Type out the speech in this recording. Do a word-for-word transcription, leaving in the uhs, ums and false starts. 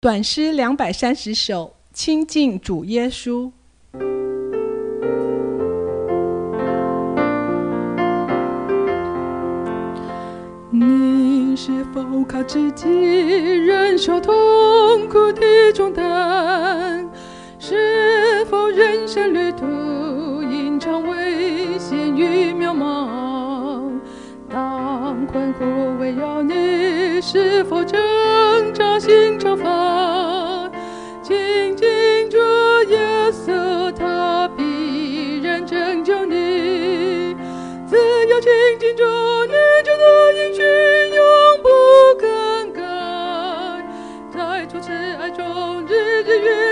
短诗两百三十首，亲近主耶稣。你是否靠自己忍受痛苦的重担？是否人生旅途隐藏危险与渺茫？当困苦围绕你，是否挣扎心潮发？亲近主耶稣，他必然拯救你。只要亲近主，你就得应许永不更改，在主慈爱中日日月